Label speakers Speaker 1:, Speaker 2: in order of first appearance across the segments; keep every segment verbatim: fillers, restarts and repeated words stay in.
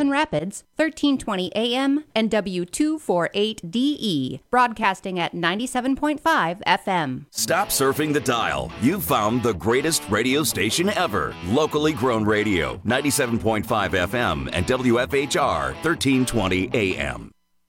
Speaker 1: Crescent Rapids, thirteen twenty A M, and W two forty-eight D E, broadcasting at ninety-seven point five F M.
Speaker 2: Stop surfing the dial. You've found the greatest radio station ever. Locally grown radio, ninety-seven point five F M and W F H R, thirteen twenty A M.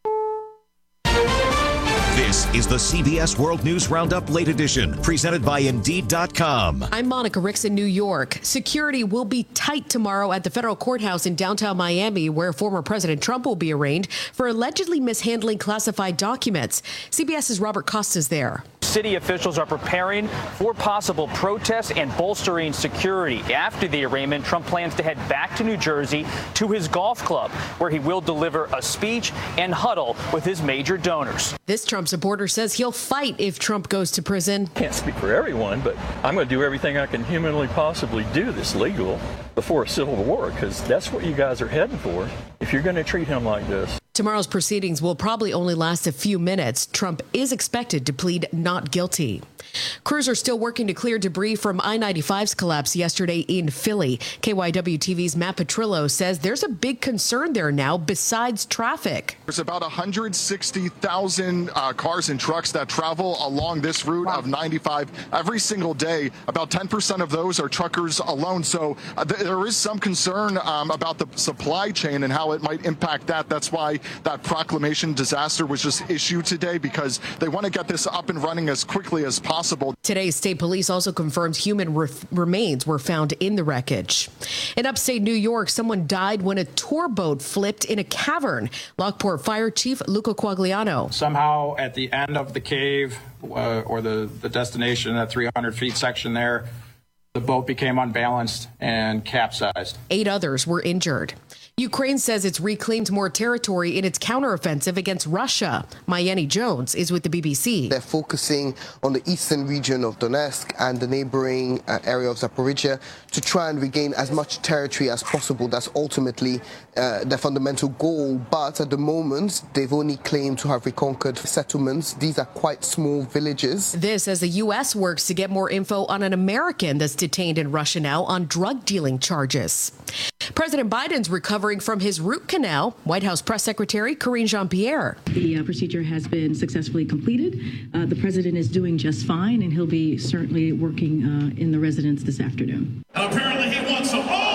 Speaker 3: This is the C B S World News Roundup Late Edition, presented by Indeed dot com.
Speaker 4: I'm Monica Ricks in New York. Security will be tight tomorrow at the federal courthouse in downtown Miami, where former President Trump will be arraigned for allegedly mishandling classified documents. CBS's Robert Costa's there.
Speaker 5: City officials are preparing for possible protests and bolstering security. After the arraignment, Trump plans to head back to New Jersey to his golf club, where he will deliver a speech and huddle with his major donors.
Speaker 4: This Trump supporter says he'll fight if Trump goes to prison.
Speaker 6: Can't speak for everyone, but I'm going to do everything I can humanly possibly do that's legal before a civil war, because that's what you guys are heading for if you're going to treat him like this.
Speaker 4: Tomorrow's proceedings will probably only last a few minutes. Trump is expected to plead not guilty. Crews are still working to clear debris from I ninety-five's collapse yesterday in Philly. K Y W T V's Matt Petrillo says there's a big concern there now besides traffic.
Speaker 7: There's about one hundred sixty thousand uh, cars and trucks that travel along this route wow. of ninety-five every single day. About ten percent of those are truckers alone. So uh, th- there is some concern um, about the supply chain and how it might impact that. That's why that proclamation disaster was just issued today, because they want to get this up and running as quickly as possible.
Speaker 4: Today, state police also confirmed human re- remains were found in the wreckage. In upstate New York, someone died when a tour boat flipped in a cavern. Lockport Fire Chief Luca Quagliano.
Speaker 8: Somehow at the end of the cave uh, or the, the destination, that three hundred feet section there, the boat became unbalanced and capsized.
Speaker 4: Eight others were injured. Ukraine says it's reclaimed more territory in its counteroffensive against Russia. Mayeni Jones is with the B B C.
Speaker 9: They're focusing on the eastern region of Donetsk and the neighboring uh, area of Zaporizhia to try and regain as much territory as possible. That's ultimately uh, their fundamental goal. But at the moment, they've only claimed to have reconquered settlements. These are quite small villages.
Speaker 4: This as the U S works to get more info on an American that's detained in Russia now on drug dealing charges. President Biden's recovering from his root canal. White House Press Secretary Karine Jean-Pierre.
Speaker 10: The uh, procedure has been successfully completed. Uh, the president is doing just fine, and he'll be certainly working uh, in the residence this afternoon.
Speaker 11: Apparently he wants a ball!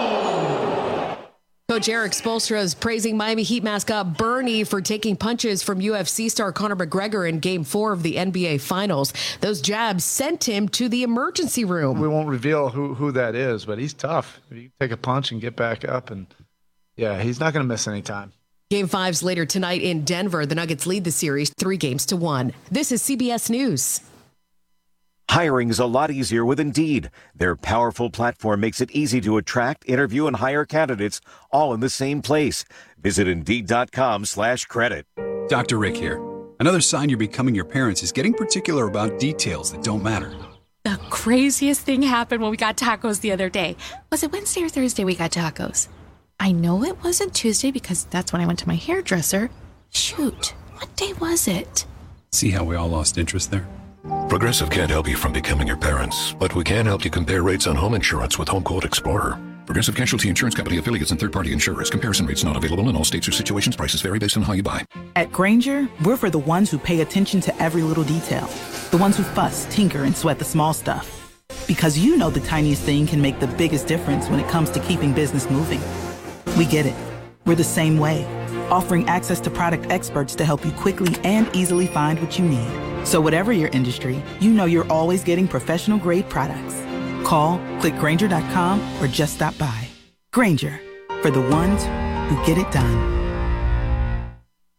Speaker 4: Coach Eric Spoelstra is praising Miami Heat mascot Bernie for taking punches from U F C star Conor McGregor in Game four of the N B A Finals. Those jabs sent him to the emergency room.
Speaker 12: We won't reveal who, who that is, but he's tough. You take a punch and get back up, and yeah, he's not going to miss any time.
Speaker 4: Game five's later tonight in Denver. The Nuggets lead the series three games to one. This is C B S News.
Speaker 3: Hiring is a lot easier with Indeed. Their powerful platform makes it easy to attract, interview, and hire candidates all in the same place. Visit Indeed.com slash credit.
Speaker 13: Doctor Rick here. Another sign you're becoming your parents is getting particular about details that don't matter.
Speaker 14: The craziest thing happened when we got tacos the other day. Was it Wednesday or Thursday we got tacos? I know it wasn't Tuesday because that's when I went to my hairdresser. Shoot, what day was it?
Speaker 13: See how we all lost interest there?
Speaker 15: Progressive can't help you from becoming your parents, but we can help you compare rates on home insurance with Home Quote Explorer. Progressive Casualty Insurance Company affiliates and third-party insurers. Comparison rates not available in all states or situations. Prices vary based on how you buy.
Speaker 16: At Grainger, we're for the ones who pay attention to every little detail. The ones who fuss, tinker, and sweat the small stuff. Because you know the tiniest thing can make the biggest difference when it comes to keeping business moving. We get it. We're the same way, offering access to product experts to help you quickly and easily find what you need. So whatever your industry, you know you're always getting professional-grade products. Call, click Grainger dot com, or just stop by. Grainger, for the ones who get it done.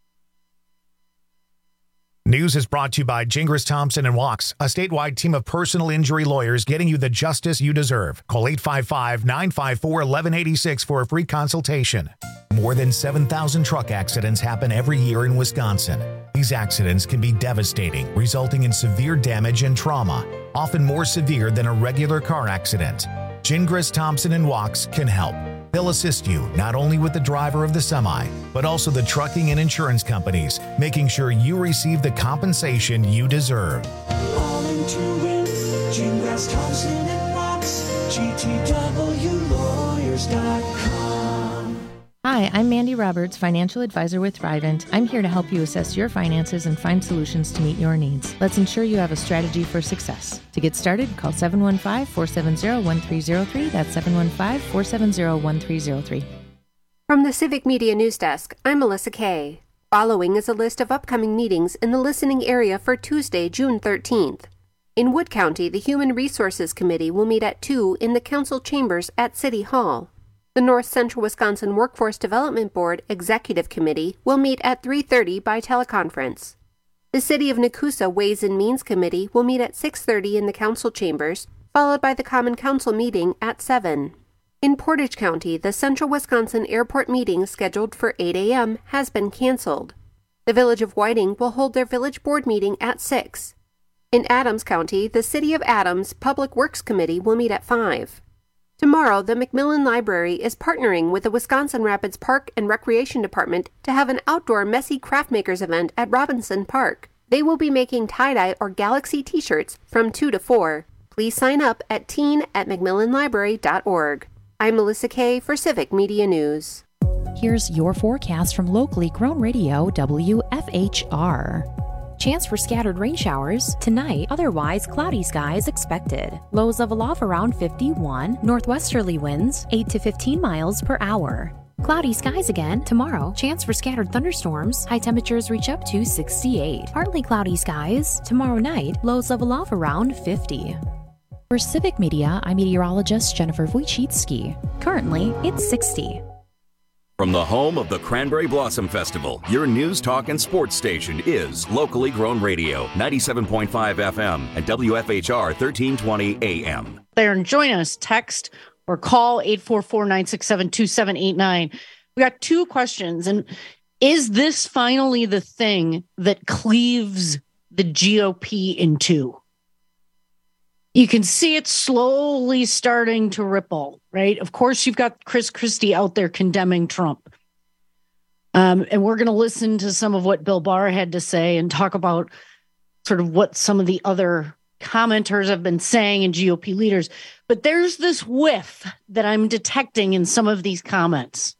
Speaker 17: News is brought to you by Gingras Thompson and Walks, a statewide team of personal injury lawyers getting you the justice you deserve. Call eight five five, nine five four, one one eight six for a free consultation. More than seven thousand truck accidents happen every year in Wisconsin. These accidents can be devastating, resulting in severe damage and trauma, often more severe than a regular car accident. Gingras Thompson and Walks can help. They'll assist you not only with the driver of the semi, but also the trucking and insurance companies, making sure you receive the compensation you deserve.
Speaker 11: All into it, Gingras Thompson and Walks, G T W lawyers dot com.
Speaker 18: Hi, Hi, I'm Mandy Roberts, financial advisor with Thrivent. I'm here to help you assess your finances and find solutions to meet your needs. Let's ensure you have a strategy for success. To get started, call seven one five, four seven zero, one three zero three. That's seven one five, four seven zero, one three zero three.
Speaker 19: From the Civic Media News Desk, I'm Melissa Kay. Following is a list of upcoming meetings in the listening area for Tuesday, June thirteenth. In Wood County, the Human Resources Committee will meet at two in the council chambers at City Hall. The North Central Wisconsin Workforce Development Board Executive Committee will meet at three thirty by teleconference. The City of Nakusa Ways and Means Committee will meet at six thirty in the council chambers, followed by the Common Council meeting at seven. In Portage County, the Central Wisconsin Airport meeting scheduled for eight a.m. has been canceled. The Village of Whiting will hold their village board meeting at six. In Adams County, the City of Adams Public Works Committee will meet at five. Tomorrow, the Macmillan Library is partnering with the Wisconsin Rapids Park and Recreation Department to have an outdoor Messy Craft Makers event at Robinson Park. They will be making tie-dye or Galaxy t-shirts from two to four. Please sign up at teen at macmillan library dot org. I'm Melissa Kay for Civic Media News.
Speaker 20: Here's your forecast from locally grown radio W F H R. Chance for scattered rain showers tonight, otherwise cloudy skies expected. Lows level off around fifty-one, northwesterly winds eight to fifteen miles per hour. Cloudy skies again tomorrow, chance for scattered thunderstorms, high temperatures reach up to sixty-eight. Partly cloudy skies tomorrow night, lows level off around fifty. For Civic Media, I'm meteorologist Jennifer Wojcicki. Currently, it's sixty.
Speaker 2: From the home of the Cranberry Blossom Festival, your news, talk, and sports station is locally grown radio, ninety-seven point five F M and W F H R thirteen twenty A M.
Speaker 21: There and join us, text or call eight four four, nine six seven, two seven eight nine. We got two questions. And is this finally the thing that cleaves the G O P in two? You can see it slowly starting to ripple, right? Of course, you've got Chris Christie out there condemning Trump. Um, and we're going to listen to some of what Bill Barr had to say and talk about sort of what some of the other commenters have been saying and G O P leaders. But there's this whiff that I'm detecting in some of these comments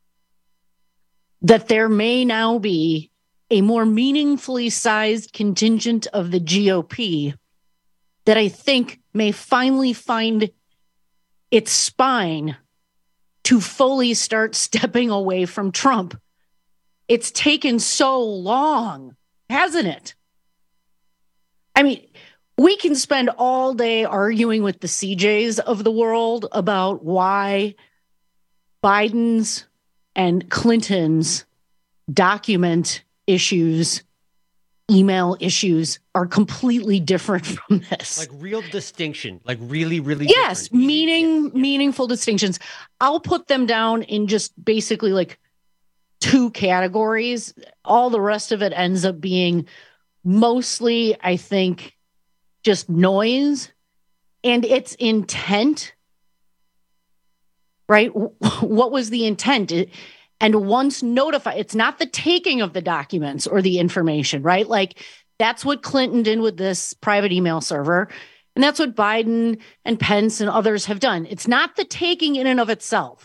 Speaker 21: that there may now be a more meaningfully sized contingent of the G O P that I think may finally find its spine to fully start stepping away from Trump. It's taken so long, hasn't it? I mean, we can spend all day arguing with the C Js of the world about why Biden's and Clinton's document issues, email issues are completely different from this.
Speaker 22: Like real distinction, like really, really
Speaker 21: yes,
Speaker 22: different.
Speaker 21: meaning, yes, meaningful distinctions. I'll put them down in just basically like two categories. All the rest of it ends up being mostly, I think, just noise and its intent, right? What was the intent? It, And once notified, it's not the taking of the documents or the information, right? Like that's what Clinton did with this private email server. And that's what Biden and Pence and others have done. It's not the taking in and of itself.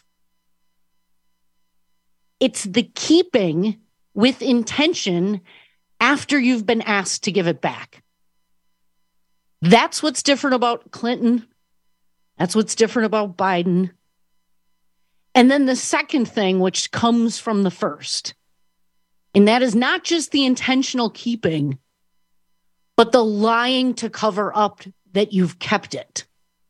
Speaker 21: It's the keeping with intention after you've been asked to give it back. That's what's different about Clinton. That's what's different about Biden. And then the second thing, which comes from the first, and that is not just the intentional keeping, but the lying to cover up that you've kept it.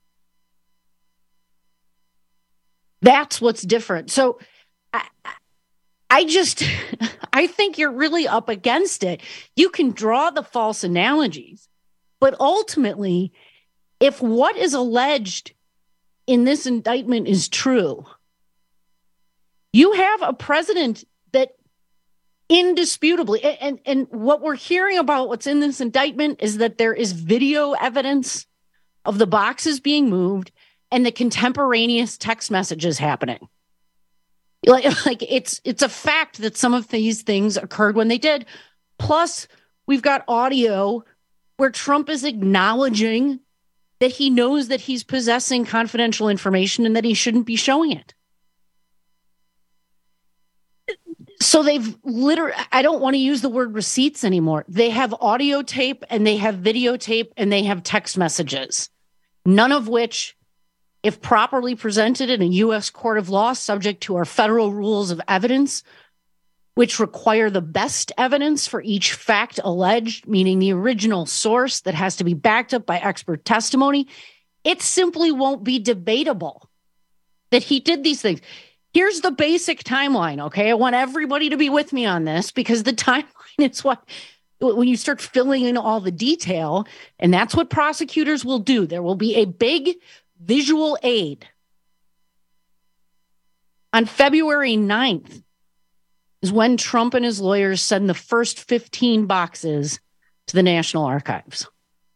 Speaker 21: That's what's different. So I, I just, I think you're really up against it. You can draw the false analogies, but ultimately, if what is alleged in this indictment is true, you have a president that indisputably, and, and what we're hearing about what's in this indictment is that there is video evidence of the boxes being moved and the contemporaneous text messages happening. Like, like it's it's a fact that some of these things occurred when they did. Plus, we've got audio where Trump is acknowledging that he knows that he's possessing confidential information and that he shouldn't be showing it. So they've literally, I don't want to use the word receipts anymore. They have audio tape and they have videotape and they have text messages, none of which, if properly presented in a U S court of law, subject to our federal rules of evidence, which require the best evidence for each fact alleged, meaning the original source that has to be backed up by expert testimony, it simply won't be debatable that he did these things. Here's the basic timeline, okay? I want everybody to be with me on this because the timeline is what, when you start filling in all the detail, and that's what prosecutors will do. There will be a big visual aid. On February ninth is when Trump and his lawyers send the first fifteen boxes to the National Archives.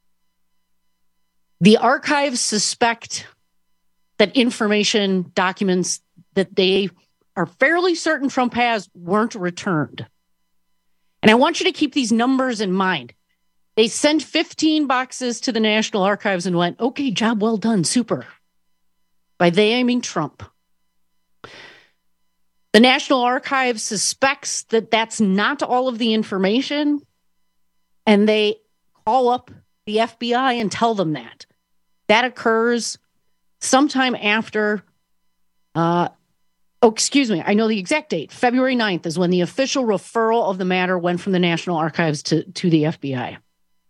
Speaker 21: The archives suspect that information, documents that they are fairly certain Trump has weren't returned. And I want you to keep these numbers in mind. They sent fifteen boxes to the National Archives and went, okay, job well done, super. By they, I mean Trump. The National Archives suspects that that's not all of the information, and they call up the F B I and tell them that. That occurs sometime after, uh, oh, excuse me, I know the exact date. February ninth is when the official referral of the matter went from the National Archives to, to the F B I.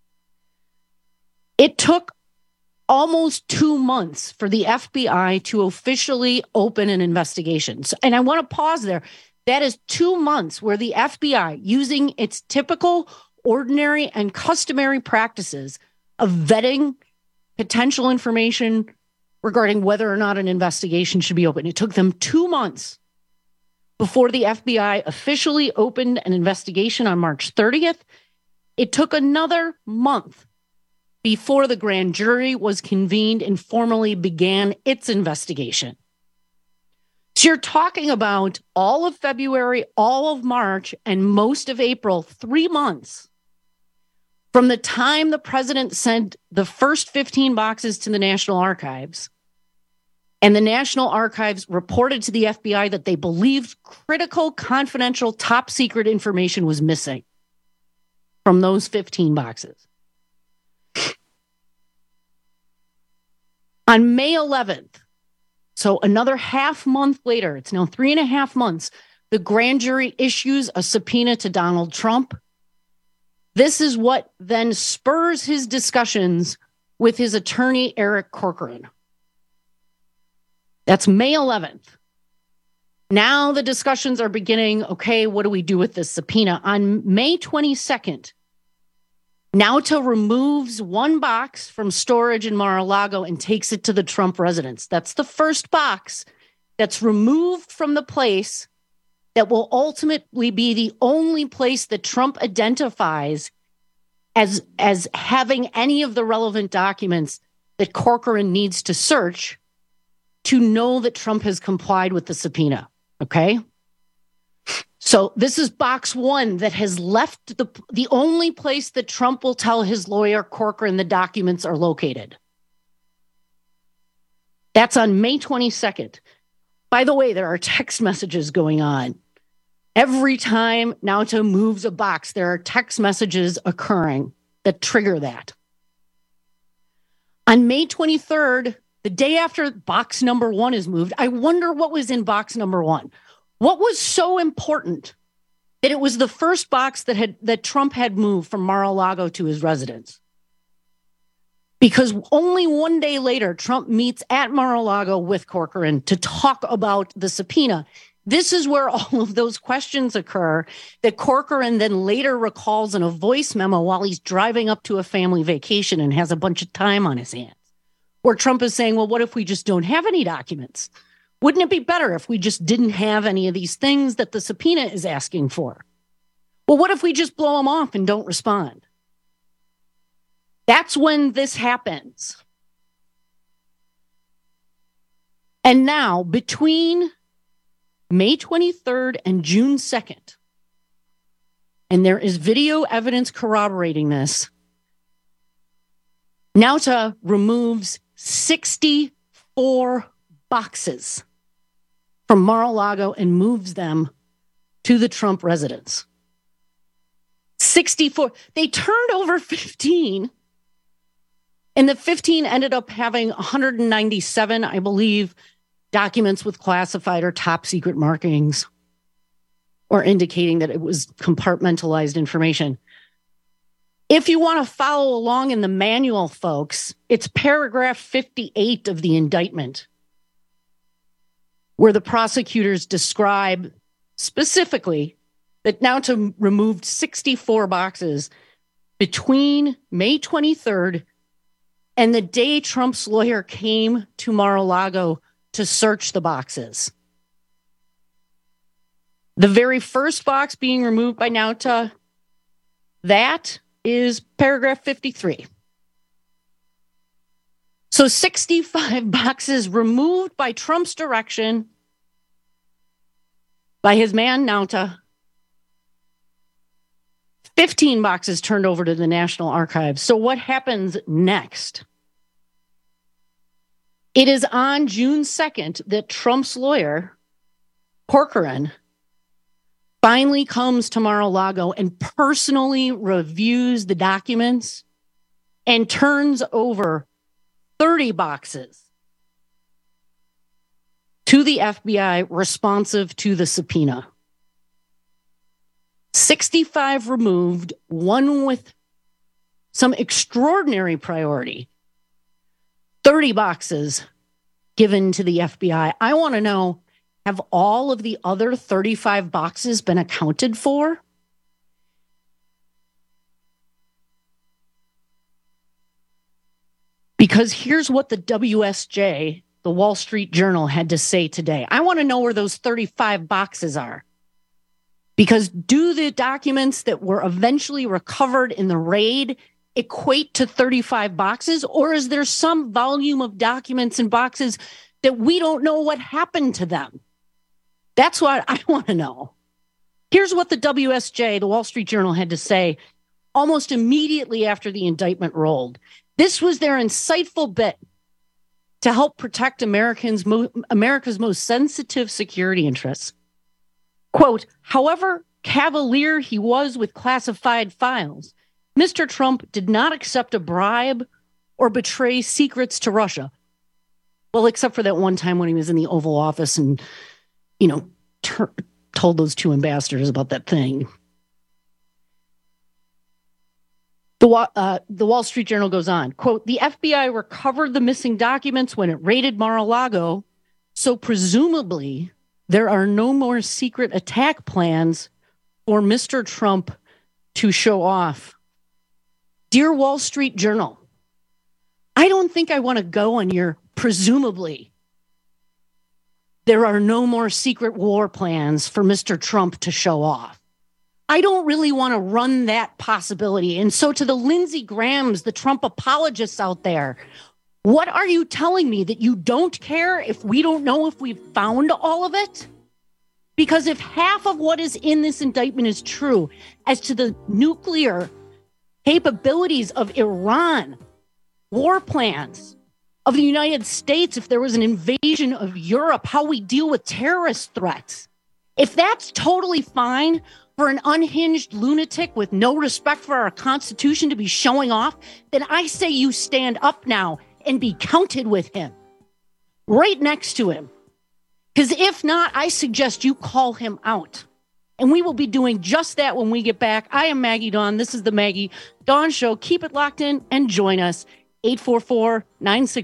Speaker 21: It took almost two months for the F B I to officially open an investigation. So, and I want to pause there. That is two months where the F B I, using its typical, ordinary, and customary practices of vetting potential information regarding whether or not an investigation should be open. It took them two months before the F B I officially opened an investigation on March thirtieth. It took another month before the grand jury was convened and formally began its investigation. So you're talking about all of February, all of March, and most of April, three months from the time the president sent the first fifteen boxes to the National Archives, and the National Archives reported to the F B I that they believed critical, confidential, top secret information was missing from those fifteen boxes. On May eleventh, so another half month later, it's now three and a half months, the grand jury issues a subpoena to Donald Trump. This is what then spurs his discussions with his attorney, Eric Corcoran. That's May eleventh. Now the discussions are beginning. Okay, what do we do with this subpoena? On May twenty-second, Nauta removes one box from storage in Mar-a-Lago and takes it to the Trump residence. That's the first box that's removed from the place that will ultimately be the only place that Trump identifies as, as having any of the relevant documents that Corcoran needs to search to know that Trump has complied with the subpoena, okay? So this is box one that has left the, the only place that Trump will tell his lawyer, Corcoran, the documents are located. That's on May twenty-second. By the way, there are text messages going on. Every time Nauta moves a box, there are text messages occurring that trigger that. On May twenty-third, the day after box number one is moved, I wonder what was in box number one. What was so important that it was the first box that had that Trump had moved from Mar-a-Lago to his residence? Because only one day later, Trump meets at Mar-a-Lago with Corcoran to talk about the subpoena. This is where all of those questions occur that Corcoran then later recalls in a voice memo while he's driving up to a family vacation and has a bunch of time on his hands, where Trump is saying, well, what if we just don't have any documents? Wouldn't it be better if we just didn't have any of these things that the subpoena is asking for? Well, what if we just blow them off and don't respond? That's when this happens. And now, between May twenty-third and June second, and there is video evidence corroborating this, Nauta removes sixty-four boxes from Mar-a-Lago and moves them to the Trump residence. sixty-four. They turned over fifteen, and the fifteen ended up having one hundred ninety-seven, I believe, documents with classified or top secret markings or indicating that it was compartmentalized information. If you want to follow along in the manual, folks, it's paragraph fifty-eight of the indictment, where the prosecutors describe specifically that Nauta removed sixty-four boxes between May twenty-third and the day Trump's lawyer came to Mar-a-Lago to search the boxes. The very first box being removed by Nauta, that is paragraph fifty-three. So sixty-five boxes removed by Trump's direction by his man Nauta. fifteen boxes turned over to the National Archives. So what happens next? It is on June second that Trump's lawyer, Corcoran, finally comes to Mar-a-Lago and personally reviews the documents and turns over thirty boxes to the F B I responsive to the subpoena. sixty-five removed, one with some extraordinary priority. thirty boxes given to the F B I. I want to know, have all of the other thirty-five boxes been accounted for? Because here's what the W S J, the Wall Street Journal, had to say today. I want to know where those thirty-five boxes are. Because do the documents that were eventually recovered in the raid equate to thirty-five boxes? Or is there some volume of documents and boxes that we don't know what happened to them? That's what I want to know. Here's what the W S J, the Wall Street Journal, had to say almost immediately after the indictment rolled. This was their insightful bit to help protect Americans, mo- America's most sensitive security interests. Quote, however cavalier he was with classified files, Mister Trump did not accept a bribe or betray secrets to Russia. Well, except for that one time when he was in the Oval Office and, you know, ter- told those two ambassadors about that thing. The, uh, the Wall Street Journal goes on, quote, the F B I recovered the missing documents when it raided Mar-a-Lago, so presumably there are no more secret attack plans for Mister Trump to show off. Dear Wall Street Journal, I don't think I want to go on your presumably there are no more secret war plans for Mister Trump to show off. I don't really want to run that possibility. And so to the Lindsey Grahams, the Trump apologists out there, what are you telling me, that you don't care if we don't know if we've found all of it? Because if half of what is in this indictment is true as to the nuclear capabilities of Iran, war plans of the United States, if there was an invasion of Europe, how we deal with terrorist threats, if that's totally fine for an unhinged lunatic with no respect for our Constitution to be showing off, then I say you stand up now and be counted with him, right next to him. Because if not, I suggest you call him out. And we will be doing just that when we get back. I am Maggie Dawn. This is the Maggie Dawn Show. Keep it locked in and join us. eight four four, nine six.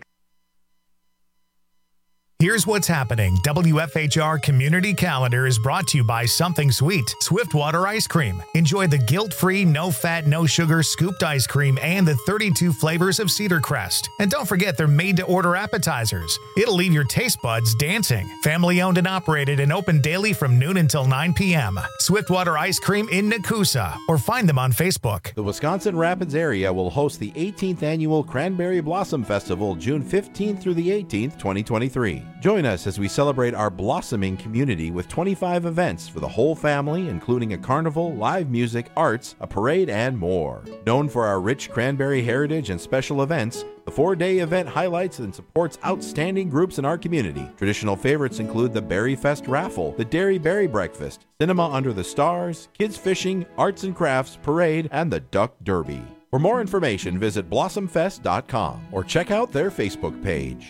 Speaker 17: Here's what's happening. W F H R Community Calendar is brought to you by Something Sweet, Swiftwater Ice Cream. Enjoy the guilt-free, no-fat, no-sugar scooped ice cream and the thirty-two flavors of Cedar Crest. And don't forget, they're made-to-order appetizers. It'll leave your taste buds dancing. Family-owned and operated and open daily from noon until nine p.m. Swiftwater Ice Cream in Nakusa, or find them on Facebook.
Speaker 1: The Wisconsin Rapids area will host the eighteenth Annual Cranberry Blossom Festival June fifteenth through the eighteenth, twenty twenty-three. Join us as we celebrate our blossoming community with twenty-five events for the whole family, including a carnival, live music, arts, a parade, and more. Known for our rich cranberry heritage and special events, The four-day event highlights and supports outstanding groups in our community. Traditional favorites include the Berry Fest Raffle, the Dairy Berry Breakfast, Cinema Under the Stars, Kids Fishing, Arts and Crafts Parade, and the Duck Derby. For more information, visit blossom fest dot com or check out their Facebook page.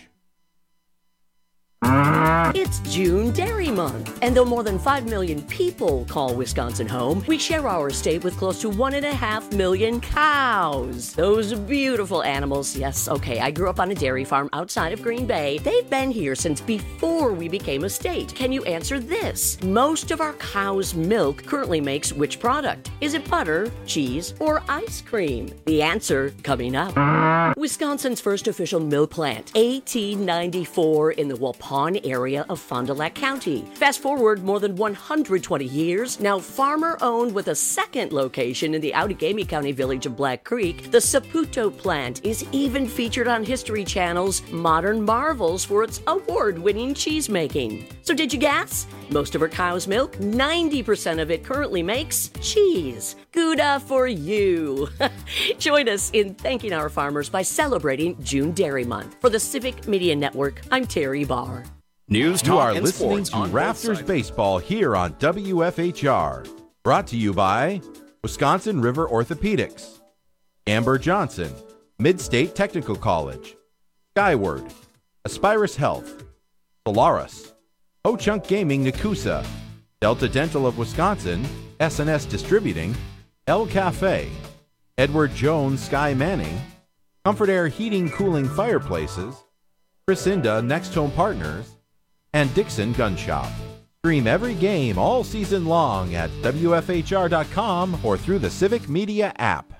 Speaker 5: It's June Dairy Month, and though more than five million people call Wisconsin home, we share our state with close to one and a half million cows. Those beautiful animals, yes, okay, I grew up on a dairy farm outside of Green Bay. They've been here since before we became a state. Can you answer this? Most of our cow's milk currently makes which product? Is it butter, cheese, or ice cream? The answer coming up. Wisconsin's first official milk plant, eighteen ninety-four in the Waupun area of Fond du Lac County. Fast forward more than one hundred twenty years, now farmer-owned with a second location in the Outagamie County village of Black Creek, the Saputo plant is even featured on History Channel's Modern Marvels for its award-winning cheese making. So did you guess? Most of our cow's milk, ninety percent of it currently makes cheese. Gouda for you. Join us in thanking our farmers by celebrating June Dairy Month. For the Civic Media Network, I'm Terry Barr.
Speaker 2: News,
Speaker 1: You
Speaker 2: talk,
Speaker 1: are
Speaker 2: and
Speaker 1: listening
Speaker 2: sports
Speaker 1: to
Speaker 2: on both
Speaker 1: Rafters
Speaker 2: sides.
Speaker 1: Baseball here on W F H R. Brought to you by Wisconsin River Orthopedics, Amber Johnson, Mid-State Technical College, Skyward, Aspirus Health, Solaris, Ho-Chunk Gaming Nakusa, Delta Dental of Wisconsin, S and S Distributing, El Cafe, Edward Jones Sky Manning, Comfort Air Heating Cooling Fireplaces, Chrisinda Next Home Partners, and Dixon Gun Shop. Stream every game all season long at W F H R dot com or through the Civic Media app.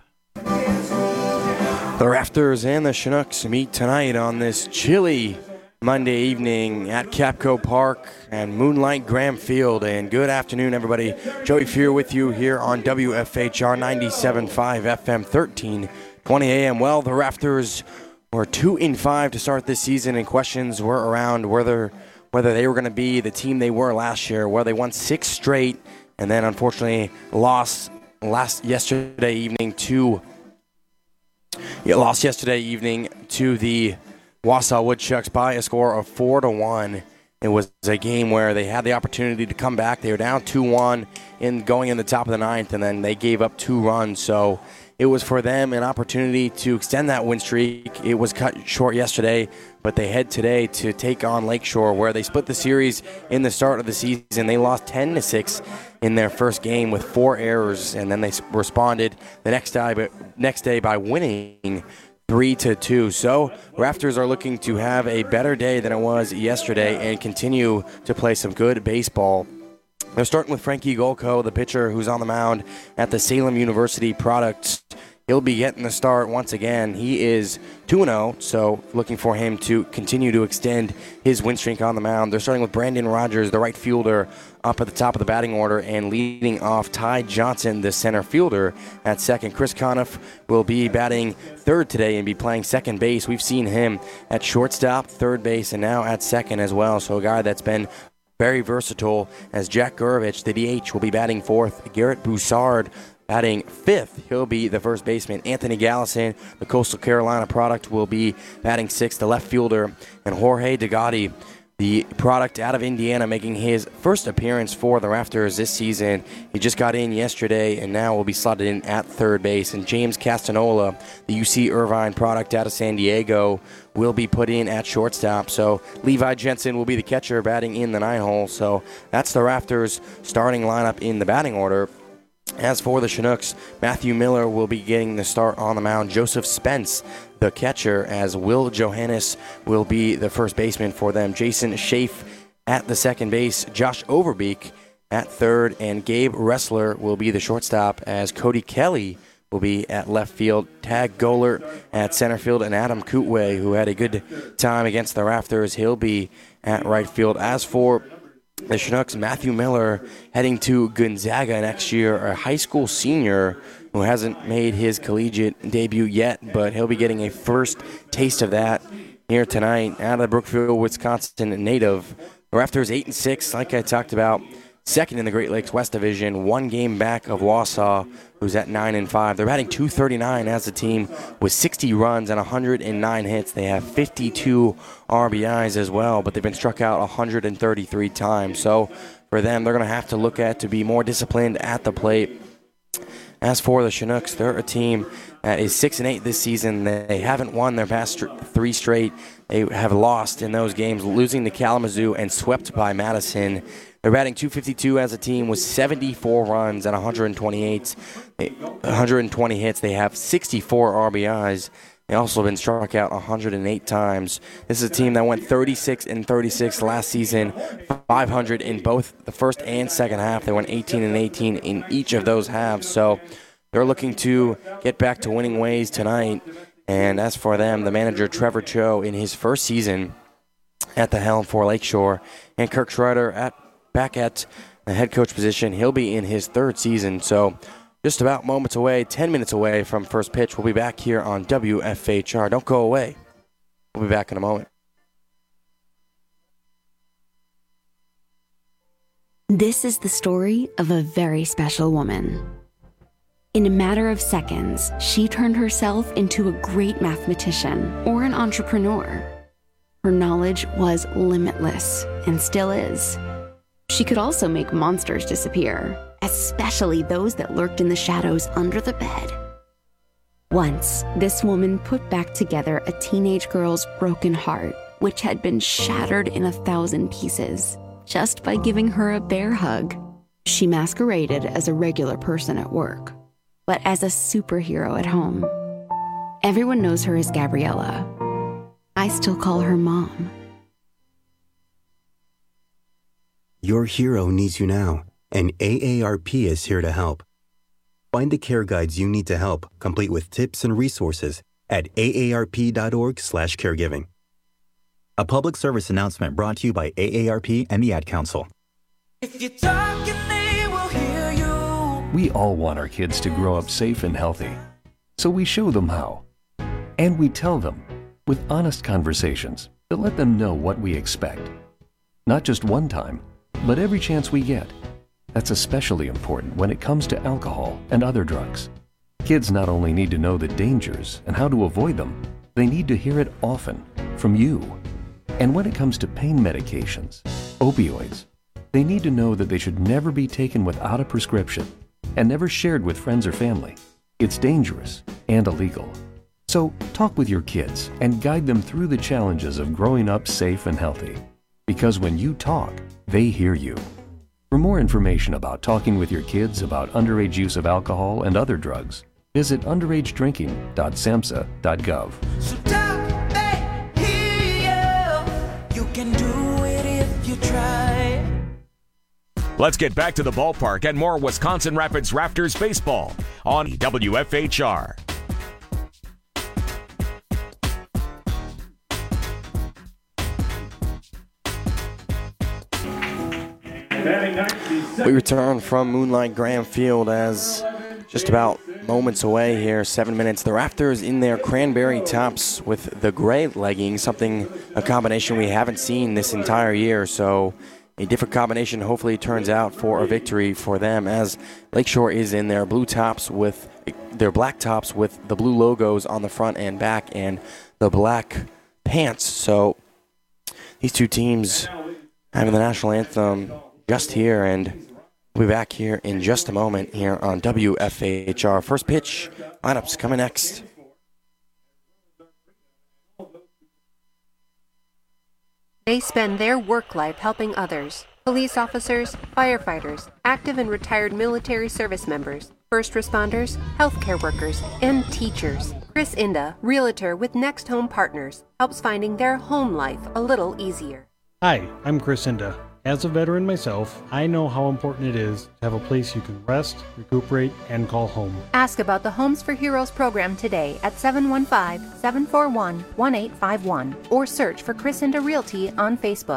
Speaker 6: The Rafters and the Chinooks meet tonight on this chilly Monday evening at Capco Park and Moonlight Graham Field. And good afternoon, everybody. Joey Fear with you here on W F H R ninety-seven point five F M, thirteen twenty A M. Well, the Rafters were two and five to start this season, and questions were around whether whether they were going to be the team they were last year, where they won six straight and then unfortunately lost last yesterday evening to yeah, lost yesterday evening to the Wausau Woodchucks by a score of four to one. It was a game where they had the opportunity to come back. They were down two one in going in the top of the ninth, and then they gave up two runs. So it was for them an opportunity to extend that win streak. It was cut short yesterday, but they head today to take on Lakeshore, where they split the series in the start of the season. They lost ten to six in their first game with four errors, and then they responded the next day by, next day by winning three to two. So Rafters are looking to have a better day than it was yesterday and continue to play some good baseball. They're starting with Frankie Golko, the pitcher who's on the mound at the Salem University Products. He'll be getting the start once again. He is two and oh, so looking for him to continue to extend his win streak on the mound. They're starting with Brandon Rogers, the right fielder, up at the top of the batting order, and leading off Ty Johnson, the center fielder, at second. Chris Conniff will be batting third today and be playing second base. We've seen him at shortstop, third base, and now at second as well, so a guy that's been very versatile. As Jack Gurovich, the D H, will be batting fourth. Garrett Broussard batting fifth. He'll be the first baseman. Anthony Gallison, the Coastal Carolina product, will be batting sixth, the left fielder. And Jorge Degatti, the product out of Indiana, making his first appearance for the Rafters this season. He just got in yesterday and now will be slotted in at third base. And James Castanola, the U C Irvine product out of San Diego, will be put in at shortstop. So Levi Jensen will be the catcher batting in the nine hole. So that's the Rafters starting lineup in the batting order. As for the Chinooks, Matthew Miller will be getting the start on the mound. Joseph Spence, the catcher, as Will Johannes will be the first baseman for them. Jason Schaaf at the second base. Josh Overbeek at third. And Gabe Ressler will be the shortstop, as Cody Kelly will be at left field. Tag Golert at center field. And Adam Kootway, who had a good time against the Rafters, he'll be at right field. As for the Chinooks, Matthew Miller heading to Gonzaga next year, a high school senior who hasn't made his collegiate debut yet, but he'll be getting a first taste of that here tonight. Out of the Brookfield, Wisconsin native. The Rafters eight and six, like I talked about. second in the Great Lakes West Division, one game back of Wausau, who's at nine and five. They're batting two thirty-nine as a team with sixty runs and one hundred nine hits. They have fifty-two R B Is as well, but they've been struck out one hundred thirty-three times. So for them, they're going to have to look at to be more disciplined at the plate. As for the Chinooks, they're a team that is six and eight this season. They haven't won their past three straight. They have lost in those games, losing to Kalamazoo and swept by Madison. They're batting two fifty-two as a team with seventy-four runs and one hundred twenty-eight, one hundred twenty hits. They have sixty-four R B Is. They also have been struck out one hundred eight times. This is a team that went thirty-six and thirty-six last season, five hundred in both the first and second half. They went eighteen and eighteen in each of those halves. So they're looking to get back to winning ways tonight. And as for them, the manager, Trevor Cho, in his first season at the helm for Lakeshore, and Kirk Schroeder at back at the head coach position. He'll be in his third season. So just about moments away, ten minutes away from first pitch. We'll be back here on W F H R. Don't go away. We'll be back in a moment.
Speaker 7: This is the story of a very special woman. In a matter of seconds, she turned herself into a great mathematician or an entrepreneur. Her knowledge was limitless and still is. She could also make monsters disappear, especially those that lurked in the shadows under the bed. Once, this woman put back together a teenage girl's broken heart, which had been shattered in a thousand pieces, just by giving her a bear hug. She masqueraded as a regular person at work, but as a superhero at home. Everyone knows her as Gabriella. I still call her Mom.
Speaker 8: Your hero needs you now, and A A R P is here to help. Find the care guides you need to help, complete with tips and resources at A A R P dot org slash caregiving. A public service announcement brought to you by A A R P and the Ad Council.
Speaker 11: If you're talking, they will hear you.
Speaker 15: We all want our kids to grow up safe and healthy, so we show them how. And we tell them with honest conversations that let them know what we expect. Not just one time, but every chance we get. That's especially important when it comes to alcohol and other drugs. Kids not only need to know the dangers and how to avoid them, they need to hear it often from you. And when it comes to pain medications, opioids, they need to know that they should never be taken without a prescription and never shared with friends or family. It's dangerous and illegal. So talk with your kids and guide them through the challenges of growing up safe and healthy. Because when you talk, they hear you. For more information about talking with your kids about underage use of alcohol and other drugs, visit underage drinking dot samhsa dot gov.
Speaker 11: So talk, they hear you. You can do it if you try.
Speaker 23: Let's get back to the ballpark and more Wisconsin Rapids Raptors baseball on W F H R.
Speaker 6: We return from Moonlight Graham Field as just about moments away here, seven minutes. The Raptors in their cranberry tops with the gray leggings, something, a combination we haven't seen this entire year. So a different combination hopefully turns out for a victory for them, as Lakeshore is in their blue tops with their black tops with the blue logos on the front and back and the black pants. So these two teams having the national anthem just here, and we'll be back here in just a moment here on W F H R. First pitch lineups coming next.
Speaker 19: They spend their work life helping others. Police officers, firefighters, active and retired military service members, first responders, healthcare workers, and teachers. Chris Inda, realtor with Next Home Partners, helps finding their home life a little easier.
Speaker 24: Hi, I'm Chris Inda. As a veteran myself, I know how important it is to have a place you can rest, recuperate, and call home.
Speaker 19: Ask about the Homes for Heroes program today at seven one five, seven four one, one eight five one or search for Chris Inda Realty on Facebook.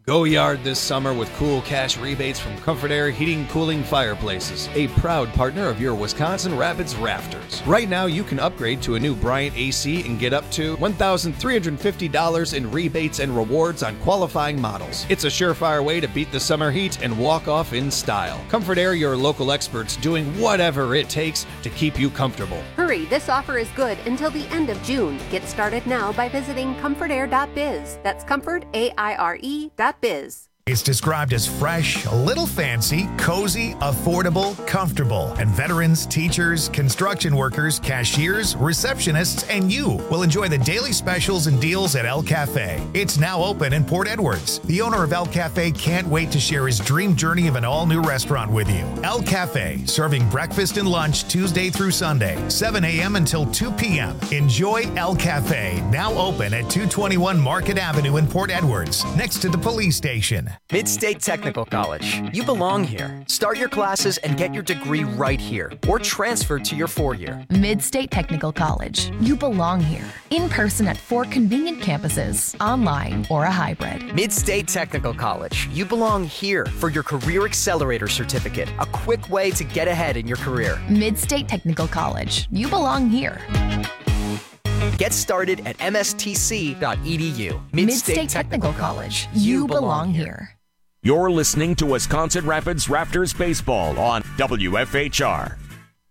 Speaker 4: Go yard this summer with cool cash rebates from Comfort Air Heating Cooling Fireplaces, a proud partner of your Wisconsin Rapids Rafters. Right now, you can upgrade to a new Bryant A C and get up to one thousand three hundred fifty dollars in rebates and rewards on qualifying models. It's a surefire way to beat the summer heat and walk off in style. Comfort Air, your local experts doing whatever it takes to keep you comfortable.
Speaker 19: Hurry, this offer is good until the end of June. Get started now by visiting comfort air dot biz. That's comfort, A I R E dot biz.
Speaker 17: It's described as fresh, a little fancy, cozy, affordable, comfortable, and veterans, teachers, construction workers, cashiers, receptionists, and you will enjoy the daily specials and deals at El Cafe. It's now open in Port Edwards. The owner of El Cafe can't wait to share his dream journey of an all-new restaurant with you. El Cafe, serving breakfast and lunch Tuesday through Sunday, seven a.m. until two p.m. Enjoy El Cafe, now open at two twenty-one Market Avenue in Port Edwards, next to the police station.
Speaker 9: Mid-State Technical College. You belong here. Start your classes and get your degree right here, or transfer to your four-year.
Speaker 10: Mid-State Technical College. You belong here. In person at four convenient campuses, online or a hybrid.
Speaker 9: Mid-State Technical College. You belong here for your Career Accelerator Certificate, a quick way to get ahead in your career.
Speaker 10: Mid-State Technical College. You belong here.
Speaker 9: Get started at m s t c dot e d u.
Speaker 10: Mid-State Technical College. You belong here.
Speaker 23: You're listening to Wisconsin Rapids Raptors Baseball on W F H R.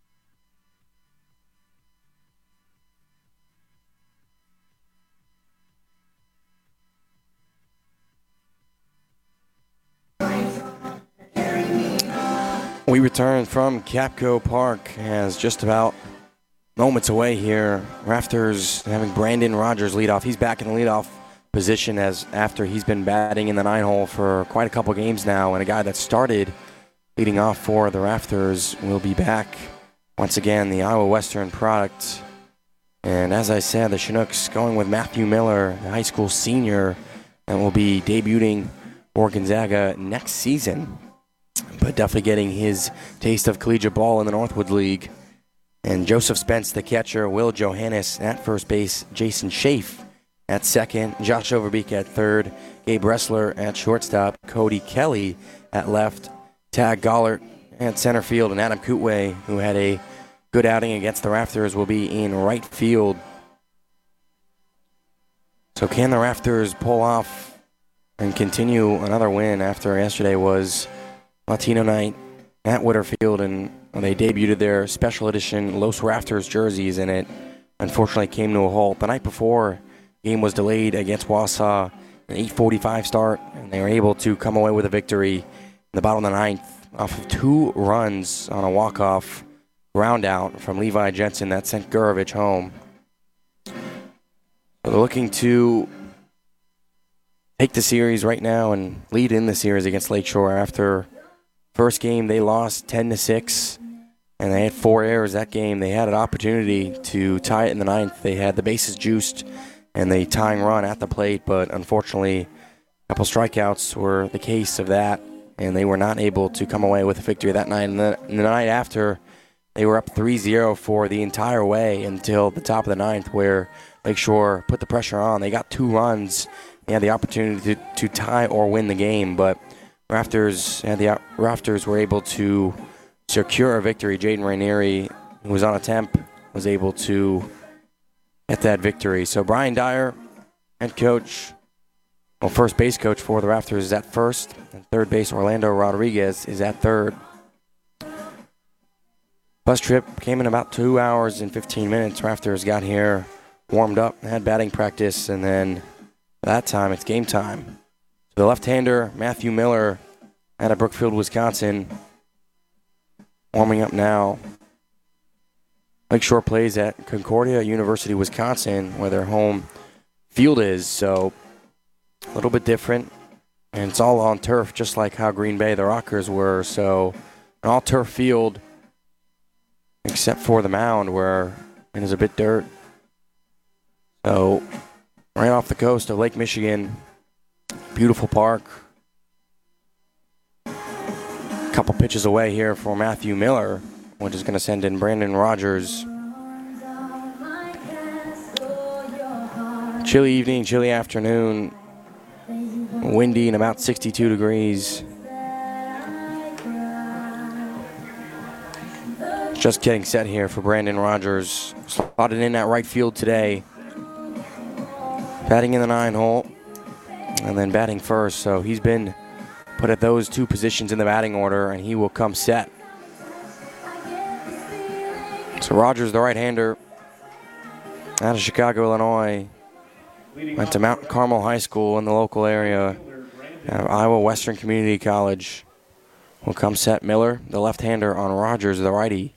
Speaker 6: We return from Capco Park as just about moments away here. Rafters having Brandon Rogers lead off. He's back in the leadoff position as after he's been batting in the nine hole for quite a couple games now, and a guy that started leading off for the Rafters will be back once again, the Iowa Western product. And as I said, the Chinooks going with Matthew Miller, the high school senior, and will be debuting for Gonzaga next season, but definitely getting his taste of collegiate ball in the Northwood League. And Joseph Spence, the catcher, Will Johannes at first base, Jason Schaaf at second, Josh Overbeek at third, Gabe Ressler at shortstop, Cody Kelly at left, Tag Gollert at center field, and Adam Kootway, who had a good outing against the Rafters, will be in right field. So can the Rafters pull off and continue another win after yesterday was Latino night at Whitterfield, and they debuted their special edition Los Rafters jerseys, and it unfortunately came to a halt. The night before, the game was delayed against Wausau, an eight forty-five start, and they were able to come away with a victory in the bottom of the ninth off of two runs on a walk-off ground out from Levi Jensen that sent Gurovich home. So they're looking to take the series right now and lead in the series against Lakeshore. After first game, they lost ten to six. And they had four errors that game. They had an opportunity to tie it in the ninth. They had the bases juiced and the tying run at the plate, but unfortunately, a couple strikeouts were the case of that, and they were not able to come away with a victory that night. And the, and the night after, they were up three zero for the entire way until the top of the ninth, where Lakeshore put the pressure on. They got two runs. They had the opportunity to, to tie or win the game, but Rafters had the Rafters were able to secure a victory. Jaden Rainieri, who was on a temp, was able to get that victory. So Brian Dyer, head coach, well, first base coach for the Rafters, is at first, and third base Orlando Rodriguez is at third. Bus trip came in about two hours and fifteen minutes. Rafters got here, warmed up, had batting practice, and then that time it's game time. So the left-hander, Matthew Miller, out of Brookfield, Wisconsin, warming up now. Lakeshore plays at Concordia University, Wisconsin, where their home field is, so a little bit different. And it's all on turf, just like how Green Bay, the Rockers, were. So an all-turf field, except for the mound, where it is a bit dirt. So right off the coast of Lake Michigan, beautiful park. A couple pitches away here for Matthew Miller, which is going to send in Brandon Rogers. Chilly evening, chilly afternoon. windy and about sixty-two degrees. Just getting set here for Brandon Rogers. Slotted in at right field today. Batting in the nine hole and then batting first. So he's been put at those two positions in the batting order, and he will come set. So Rogers, the right-hander, out of Chicago, Illinois, went to Mount Carmel High School in the local area, uh, Iowa Western Community College. Will come set. Miller, the left-hander, on Rogers, the righty.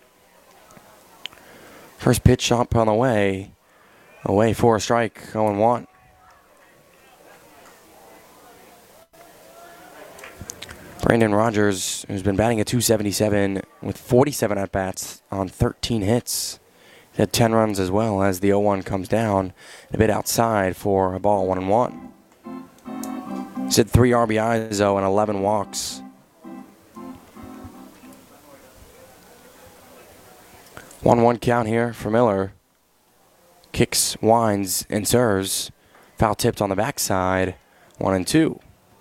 Speaker 6: First pitch up on the way. Away for a strike, oh and one. Brandon Rogers, who's been batting at two seventy-seven with forty-seven at-bats on thirteen hits. He had ten runs as well as the oh one comes down a bit outside for a ball, one and one. He's had three R B Is, though, and eleven walks. one one count here for Miller. Kicks, winds, and serves. Foul tipped on the backside. One and two.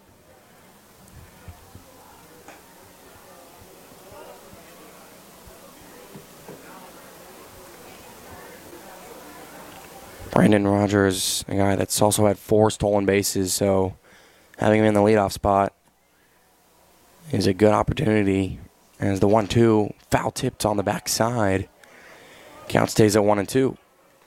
Speaker 6: Brandon Rogers, a guy that's also had four stolen bases, so having him in the leadoff spot is a good opportunity. As the one two, foul tipped on the backside. Count stays at one and two.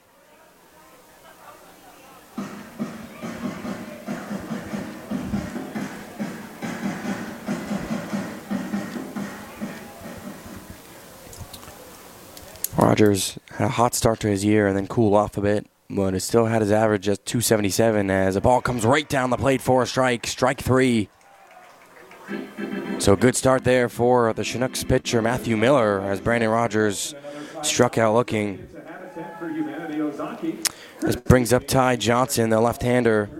Speaker 6: Rogers had a hot start to his year and then cooled off a bit, but has still had his average at two seventy-seven as the ball comes right down the plate for a strike. Strike three. So good start there for the Chinooks pitcher Matthew Miller as Brandon Rogers struck out looking. This brings up Ty Johnson, the left-hander.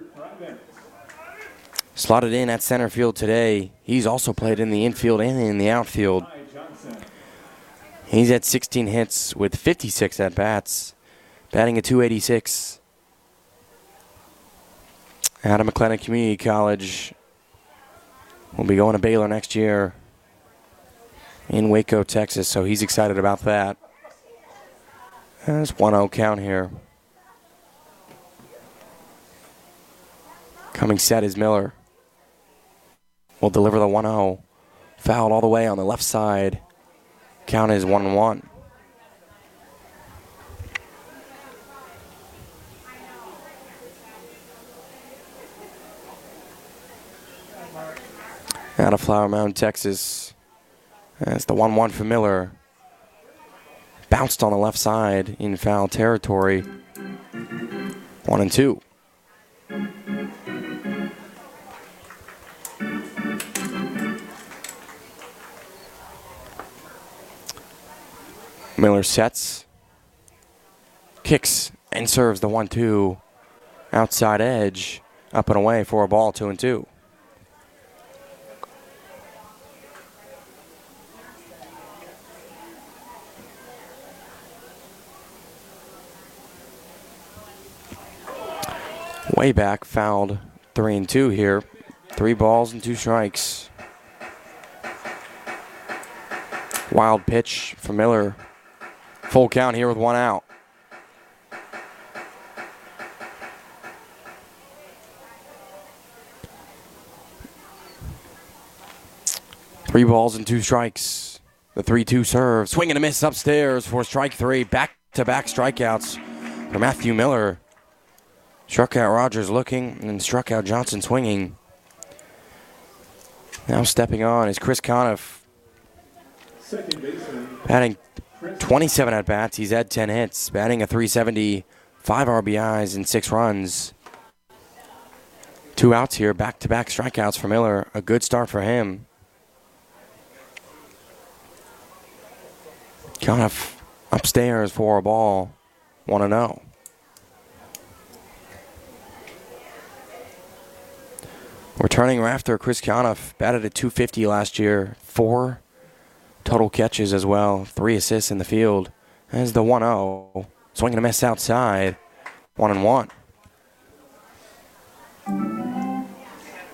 Speaker 6: Slotted in at center field today. He's also played in the infield and in the outfield. He's had sixteen hits with fifty-six at-bats, batting at two eighty-six. Out of McLennan Community College. Will be going to Baylor next year in Waco, Texas, so he's excited about that. There's one oh count here. Coming set is Miller. Will deliver the one oh. Fouled all the way on the left side. Count is one and one. Out of Flower Mound, Texas. That's the one one for Miller. Bounced on the left side in foul territory. One and two. Miller sets, kicks, and serves the one two. Outside edge, up and away for a ball, two and two. Way back, fouled three and two here. Three balls and two strikes. Wild pitch for Miller. Full count here with one out. Three balls and two strikes. The three two serve. Swing and a miss upstairs for strike three. Back-to-back strikeouts for Matthew Miller. Struck out Rogers looking and struck out Johnson swinging. Now stepping on is Chris Conniff. Batting twenty-seven at-bats. He's had ten hits. Batting a three seventy, five R B Is, and six runs. Two outs here. Back-to-back strikeouts for Miller. A good start for him. Conniff upstairs for a ball. one and oh. Returning rafter Chris Conniff batted at two fifty last year. Four total catches as well. Three assists in the field. As the one oh. Swinging a miss outside. One and one.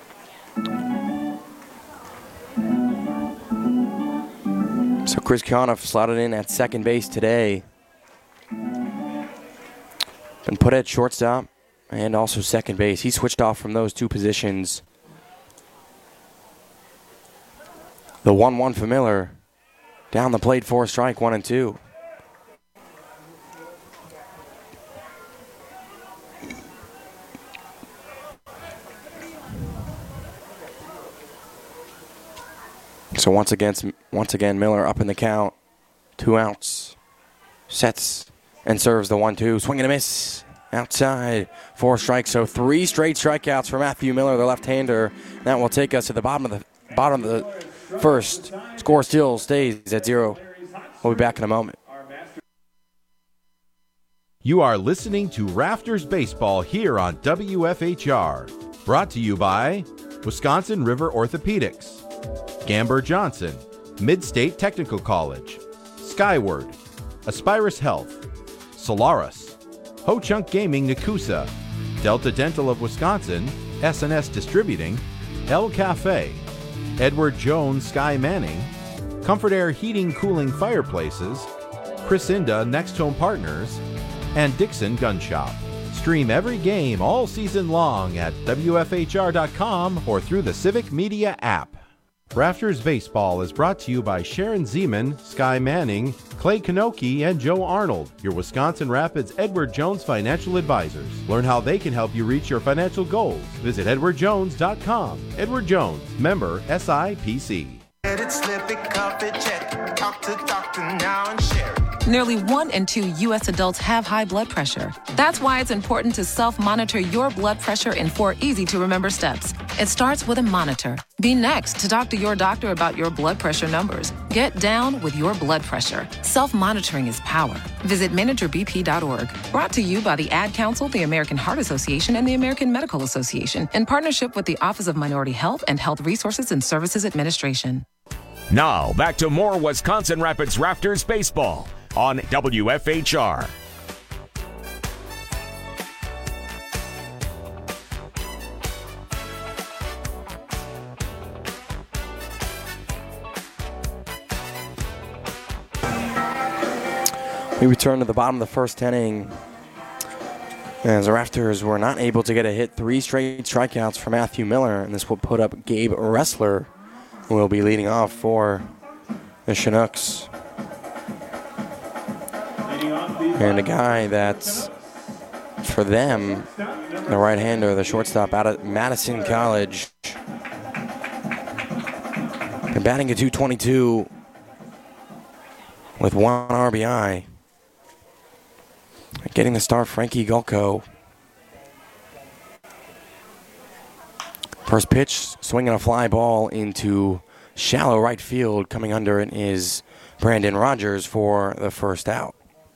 Speaker 6: So Chris Conniff slotted in at second base today. Been put at shortstop and also second base. He switched off from those two positions. The one one for Miller. Down the plate for a strike, one and two. So once again, once again, Miller up in the count. Two outs. Sets and serves the one two. Swing and a miss. Outside. Four strikes. So three straight strikeouts for Matthew Miller, the left-hander. That will take us to the bottom of the bottom of the first. Score still stays at zero. We'll be back in a moment.
Speaker 1: You are listening to Rafters Baseball here on W F H R. Brought to you by Wisconsin River Orthopedics, Gamber Johnson, Mid-State Technical College, Skyward, Aspirus Health, Solaris, Ho-Chunk Gaming Nakusa, Delta Dental of Wisconsin, S and S Distributing, El Cafe, Edward Jones Sky Manning, Comfort Air Heating Cooling Fireplaces, Chrisinda Next Home Partners, and Dixon Gun Shop. Stream every game all season long at W F H R dot com or through the Civic Media app. Rafters Baseball is brought to you by Sharon Zeman, Sky Manning, Clay Kanoki, and Joe Arnold, your Wisconsin Rapids Edward Jones financial advisors. Learn how they can help you reach your financial goals. Visit Edward Jones dot com. Edward Jones, member S I P C.
Speaker 11: Let it slip, it cuff it, check. Talk to doctor now and share it.
Speaker 3: Nearly one in two U S adults have high blood pressure. That's why it's important to self-monitor your blood pressure in four easy-to-remember steps. It starts with a monitor. Be next to talk to your doctor about your blood pressure numbers. Get down with your blood pressure. Self-monitoring is power. Visit manager b p dot org. Brought to you by the Ad Council, the American Heart Association, and the American Medical Association in partnership with the Office of Minority Health and Health Resources and Services Administration.
Speaker 23: Now, back to more Wisconsin Rapids Rafters baseball on W F H R.
Speaker 6: We return to the bottom of the first inning as the Rafters were not able to get a hit. Three straight strikeouts for Matthew Miller, and this will put up Gabe Ressler, who will be leading off for the Chinooks. And a guy that's, for them, the right-hander, the shortstop out of Madison College. They're batting at two twenty-two with one R B I. Getting the start, Frankie Golko. First pitch, swinging a fly ball into shallow right field. Coming under it is Brandon Rogers for the first out.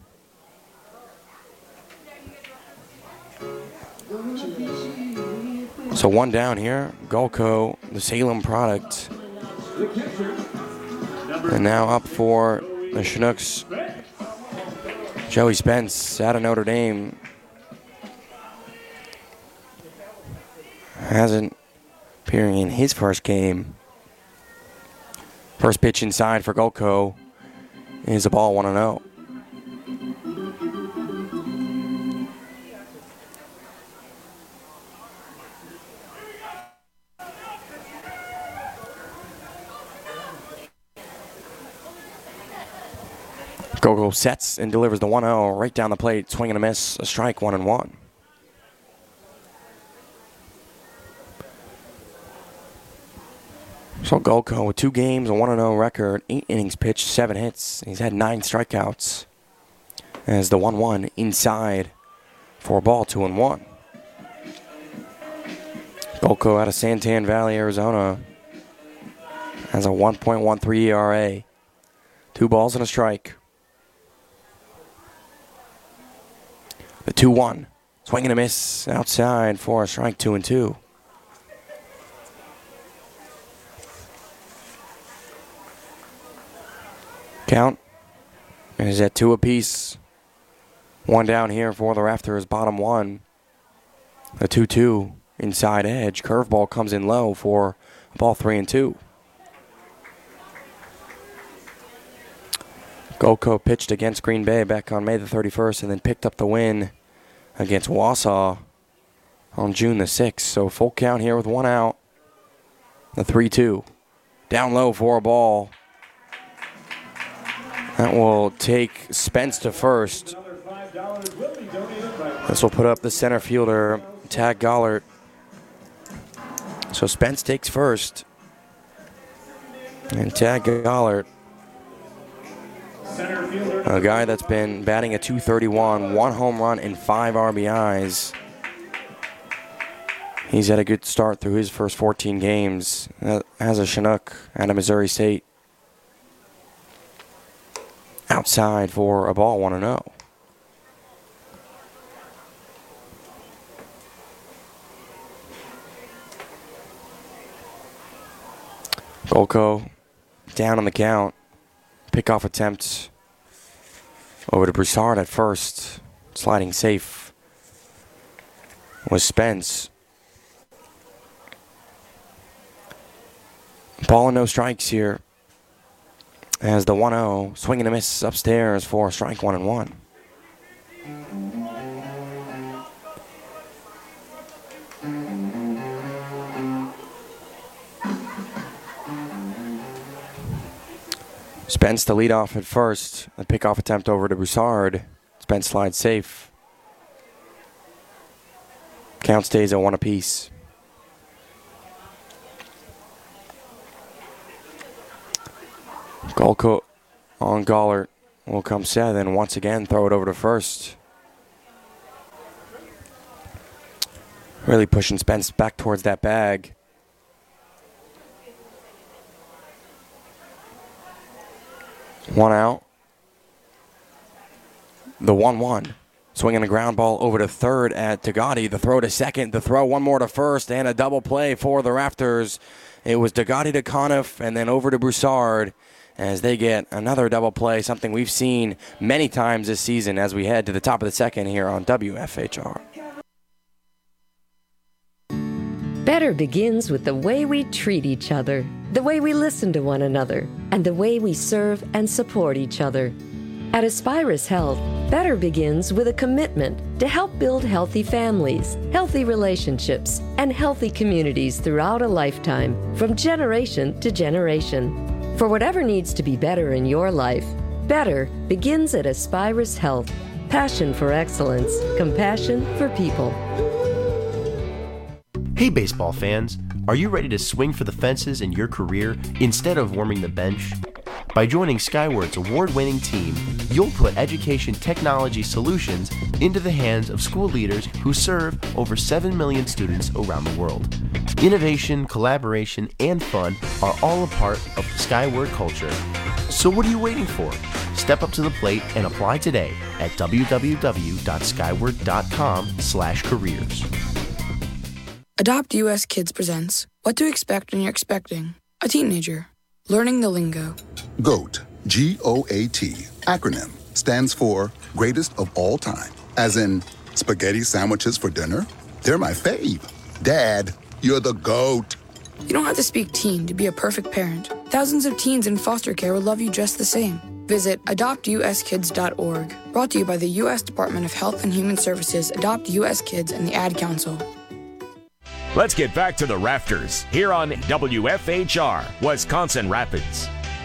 Speaker 6: So one down here, Golko, the Salem product. And now up for the Chinooks, Joey Spence out of Notre Dame. Hasn't appearing in his first game. First pitch inside for Golko is a ball one and oh. Golko sets and delivers the one oh right down the plate. Swing and a miss, a strike, one and one. So Golko with two games, a one and oh record, eight innings pitched, seven hits. He's had nine strikeouts. As the one one inside for a ball, two and one. Golko out of Santan Valley, Arizona, has a one point one three E R A. Two balls and a strike. The two one. Swing and a miss outside for a strike, two and two. Count is at two apiece. One down here for the Rafters, bottom one. The two two inside edge. Curveball comes in low for ball three and two. Golco pitched against Green Bay back on May the thirty-first and then picked up the win against Wausau on June the sixth. So full count here with one out. The three two. Down low for a ball. That will take Spence to first. This will put up the center fielder, Tag Gollert. So Spence takes first. And Tag Gollert, a guy that's been batting a two thirty-one, one home run and five R B Is. He's had a good start through his first fourteen games as a Chinook out of Missouri State. Outside for a ball, one and oh. Golco down on the count. Pickoff attempt over to Broussard at first. Sliding safe was Spence. Ball and no strikes here as the one oh swing and a miss upstairs for strike one and one. Spence to lead off at first. A pickoff attempt over to Broussard. Spence slides safe. Count stays at one apiece. Golco on Gollert will come set and once again throw it over to first. Really pushing Spence back towards that bag. One out. The one one. Swinging a ground ball over to third at Tagati. The throw to second. The throw one more to first and a double play for the Rafters. It was Tagati to Conniff and then over to Broussard as they get another double play, something we've seen many times this season as we head to the top of the second here on W F H R.
Speaker 12: Better begins with the way we treat each other, the way we listen to one another, and the way we serve and support each other. At Aspirus Health, better begins with a commitment to help build healthy families, healthy relationships, and healthy communities throughout a lifetime, from generation to generation. For whatever needs to be better in your life, better begins at Aspirus Health. Passion for excellence, compassion for people.
Speaker 13: Hey baseball fans, are you ready to swing for the fences in your career instead of warming the bench? By joining Skyward's award-winning team, you'll put education technology solutions into the hands of school leaders who serve over seven million students around the world. Innovation, collaboration, and fun are all a part of the Skyward culture. So what are you waiting for? Step up to the plate and apply today at w w w dot skyward dot com slash careers.
Speaker 14: Adopt U S Kids presents What to Expect When You're Expecting a Teenager. Learning the lingo.
Speaker 16: GOAT, G O A T, acronym, stands for Greatest of All Time. As in, spaghetti sandwiches for dinner? They're my fave. Dad, you're the GOAT.
Speaker 14: You don't have to speak teen to be a perfect parent. Thousands of teens in foster care will love you just the same. Visit adopt u s kids dot org. Brought to you by the U S Department of Health and Human Services, Adopt U S Kids, and the Ad Council.
Speaker 23: Let's get back to the Rafters here on W F H R, Wisconsin Rapids.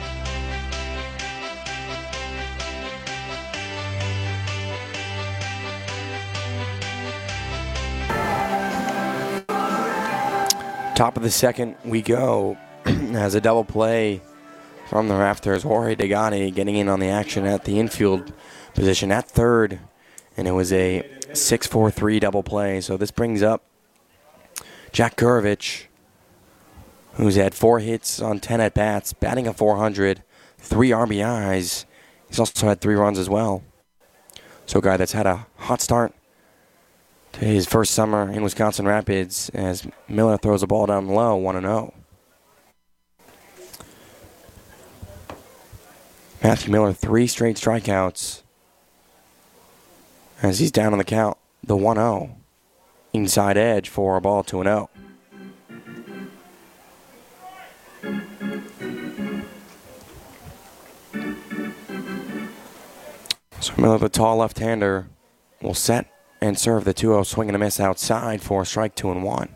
Speaker 6: Top of the second we go as a double play from the Rafters. Jorge Tagati getting in on the action at the infield position at third, and it was a six four three double play. So this brings up Jack Gurovich, who's had four hits on ten at-bats, batting a four hundred, three R B Is. He's also had three runs as well. So a guy that's had a hot start to his first summer in Wisconsin Rapids as Miller throws a ball down low, one and oh. Matthew Miller, three straight strikeouts as he's down on the count, the one oh. Inside edge for a ball, two and oh. So Miller, the tall left-hander, will set and serve the two oh, swing and a miss outside for a strike, two and one.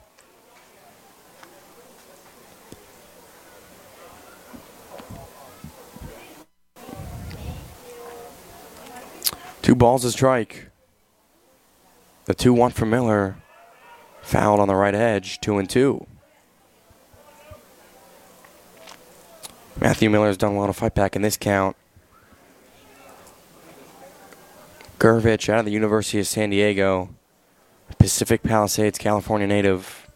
Speaker 6: Two balls a strike. The two one for Miller. Fouled on the right edge, two and two. Matthew Miller's done well to fight back in this count. Gurvich out of the University of San Diego, Pacific Palisades, California native.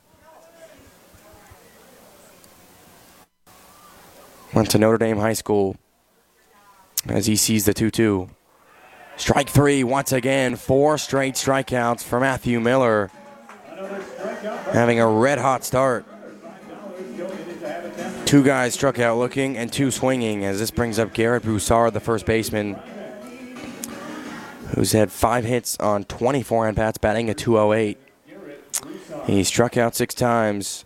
Speaker 6: Went to Notre Dame High School as he sees the two two. Strike three once again, four straight strikeouts for Matthew Miller. Having a red-hot start. Two guys struck out looking and two swinging as this brings up Garrett Broussard, the first baseman, who's had five hits on twenty-four at-bats, batting a two oh eight. He struck out six times.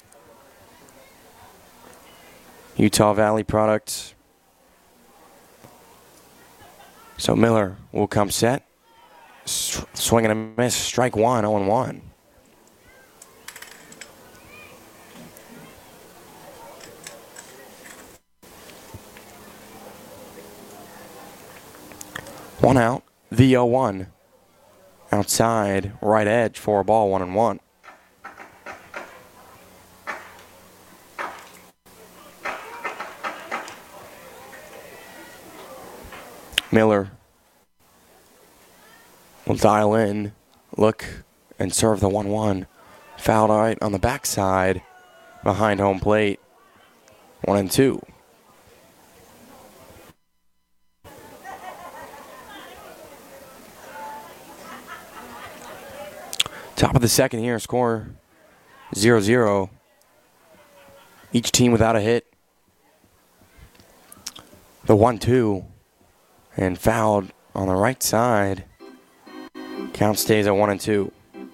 Speaker 6: Utah Valley product. So Miller will come set. S- swing and a miss, strike one, oh and one. One out, the oh one. Outside, right edge for a ball, one and one. Miller will dial in, look, and serve the one one. Fouled right on the backside behind home plate. One and two. Top of the second here, score zero zero. Each team without a hit. The one two. And fouled on the right side. Count stays at one and two.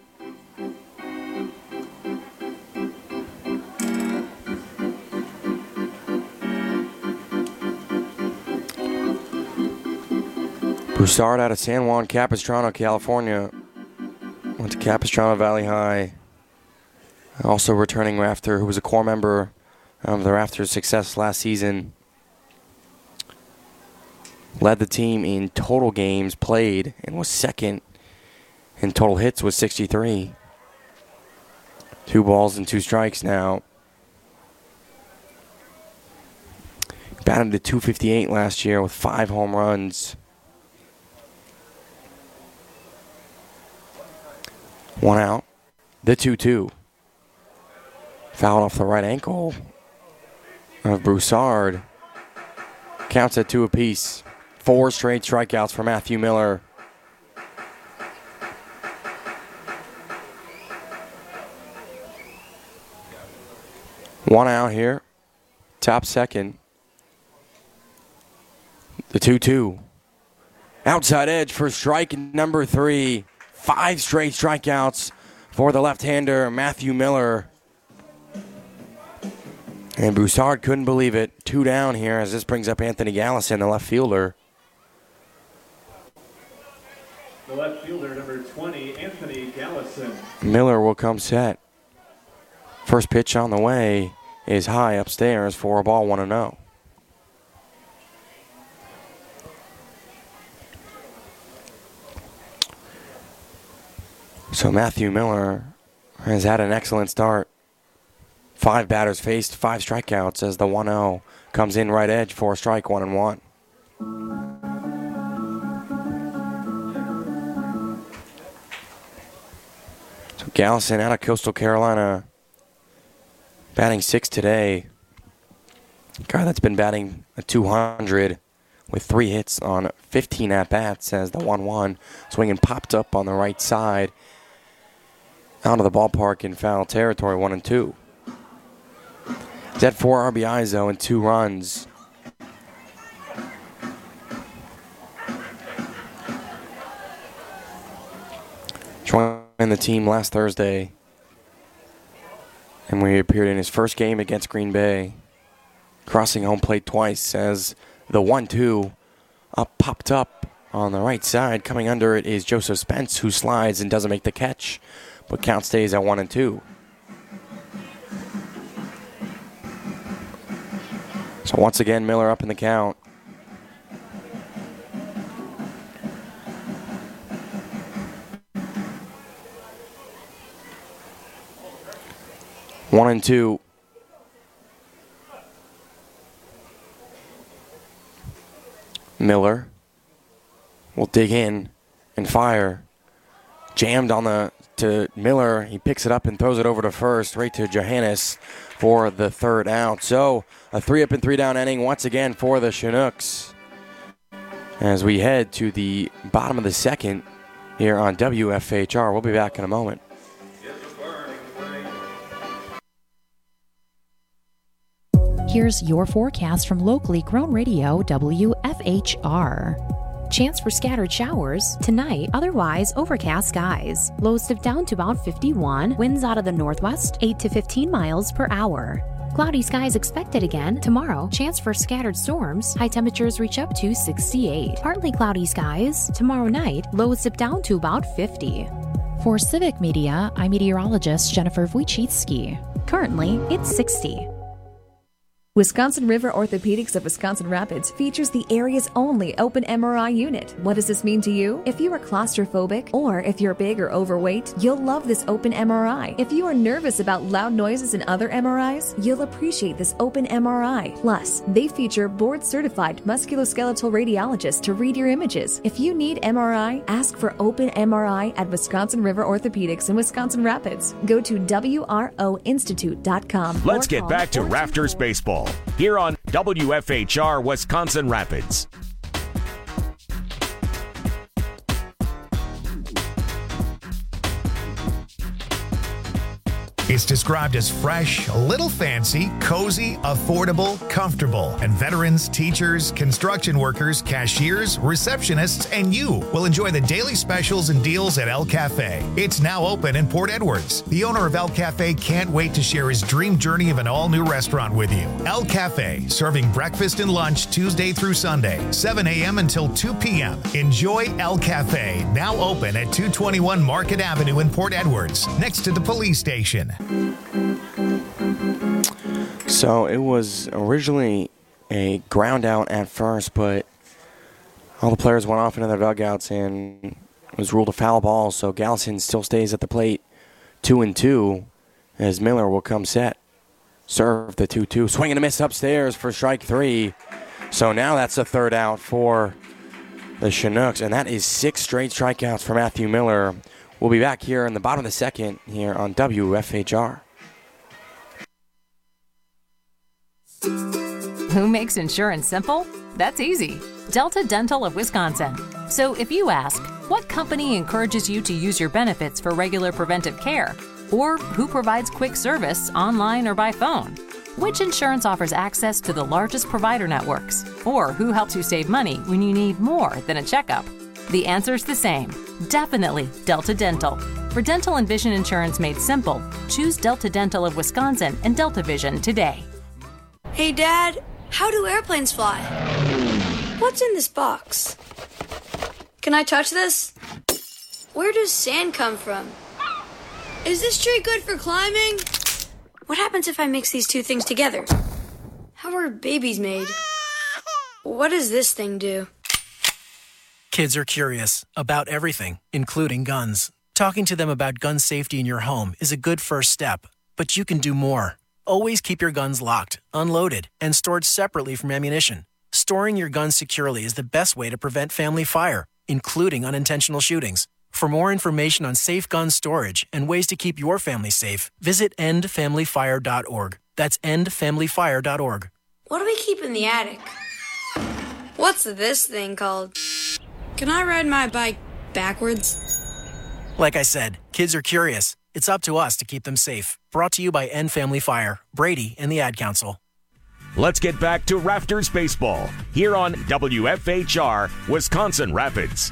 Speaker 6: Broussard out of San Juan Capistrano, California. Went to Capistrano Valley High. Also returning Rafter, who was a core member of the Rafters' success last season. Led the team in total games played and was second in total hits with sixty-three. Two balls and two strikes now. Batted to two fifty-eight last year with five home runs. One out. The two two. Fouled off the right ankle of Broussard. Counts at two apiece. Four straight strikeouts for Matthew Miller. One out here. Top second. The two two. Outside edge for strike number three. Five straight strikeouts for the left-hander, Matthew Miller. And Broussard couldn't believe it. Two down here as this brings up Anthony Gallison, the left fielder.
Speaker 18: The left fielder, number twenty, Anthony Gallison.
Speaker 6: Miller will come set. First pitch on the way is high upstairs for a ball, one and oh. So Matthew Miller has had an excellent start. Five batters faced, five strikeouts as the one oh comes in right edge for a strike, one and one. So Gallison out of Coastal Carolina, batting six today. Guy that's been batting a two hundred with three hits on fifteen at-bats as the one one swinging popped up on the right side out of the ballpark in foul territory, one and two. He's had four R B Is, though, and two runs. Joined the team last Thursday, and we appeared in his first game against Green Bay, crossing home plate twice as the one two up popped up on the right side. Coming under it is Joseph Spence, who slides and doesn't make the catch, but count stays at one and two. So once again, Miller up in the count. One and two. Miller will dig in and fire. Jammed on the to Miller. He picks it up and throws it over to first, right to Johannes for the third out. So a three up and three down inning once again for the Chinooks. As we head to the bottom of the second here on W F H R. We'll be back in a moment.
Speaker 5: Here's your forecast from locally grown radio W F H R. Chance for scattered showers tonight, otherwise overcast skies. Lows dip down to about fifty-one, winds out of the northwest, eight to fifteen miles per hour. Cloudy skies expected again tomorrow. Chance for scattered storms. High temperatures reach up to sixty-eight. Partly cloudy skies tomorrow night. Lows dip down to about fifty. For Civic Media, I'm meteorologist Jennifer Wojcicki. Currently, it's sixty.
Speaker 20: Wisconsin River Orthopedics of Wisconsin Rapids features the area's only open M R I unit. What does this mean to you? If you are claustrophobic or if you're big or overweight, you'll love this open M R I. If you are nervous about loud noises in other M R Is, you'll appreciate this open M R I. Plus, they feature board-certified musculoskeletal radiologists to read your images. If you need M R I, ask for open M R I at Wisconsin River Orthopedics in Wisconsin Rapids. Go to W R O institute dot com.
Speaker 23: Let's get back to Rafters Baseball here on W F H R Wisconsin Rapids.
Speaker 17: It's described as fresh, a little fancy, cozy, affordable, comfortable, and veterans, teachers, construction workers, cashiers, receptionists, and you will enjoy the daily specials and deals at El Cafe. It's now open in Port Edwards. The owner of El Cafe can't wait to share his dream journey of an all-new restaurant with you. El Cafe, serving breakfast and lunch Tuesday through Sunday, seven a.m. until two p.m. Enjoy El Cafe, now open at two twenty-one Market Avenue in Port Edwards, next to the police station.
Speaker 6: So it was originally a ground out at first, but all the players went off into their dugouts and it was ruled a foul ball. So Gallison still stays at the plate, two and two, as Miller will come set. Serve the two two. Swing and a miss upstairs for strike three. So now that's a third out for the Chinooks, and that is six straight strikeouts for Matthew Miller. We'll be back here in the bottom of the second here on W F H R.
Speaker 21: Who makes insurance simple? That's easy. Delta Dental of Wisconsin. So if you ask, what company encourages you to use your benefits for regular preventive care? Or who provides quick service online or by phone? Which insurance offers access to the largest provider networks? Or who helps you save money when you need more than a checkup? The answer's the same. Definitely Delta Dental. For dental and vision insurance made simple, choose Delta Dental of Wisconsin and Delta Vision today.
Speaker 22: Hey, Dad, how do airplanes fly? What's in this box? Can I touch this? Where does sand come from? Is this tree good for climbing? What happens if I mix these two things together? How are babies made? What does this thing do?
Speaker 25: Kids are curious about everything, including guns. Talking to them about gun safety in your home is a good first step, but you can do more. Always keep your guns locked, unloaded, and stored separately from ammunition. Storing your guns securely is the best way to prevent family fire, including unintentional shootings. For more information on safe gun storage and ways to keep your family safe, visit end family fire dot org. That's end family fire dot org.
Speaker 22: What do we keep in the attic? What's this thing called? Can I ride my bike backwards?
Speaker 25: Like I said, kids are curious. It's up to us to keep them safe. Brought to you by End Family Fire, Brady, and the Ad Council.
Speaker 23: Let's get back to Rafters Baseball here on W F H R Wisconsin Rapids.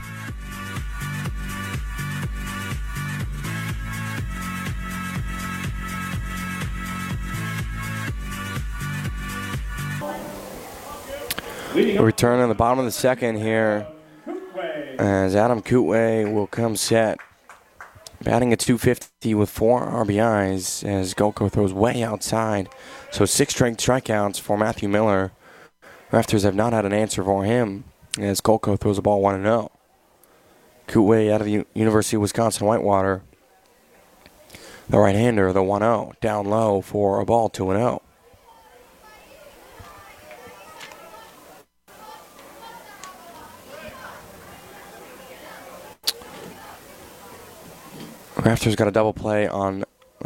Speaker 6: We return on the bottom of the second here as Adam Kootway will come set. Batting at two fifty with four R B Is as Golko throws way outside. So six straight strikeouts for Matthew Miller. Rafters have not had an answer for him as Golko throws the ball one and oh. Kootway out of the U- University of Wisconsin-Whitewater. The right-hander, the one oh, down low for a ball two and oh. Rafters got a double play on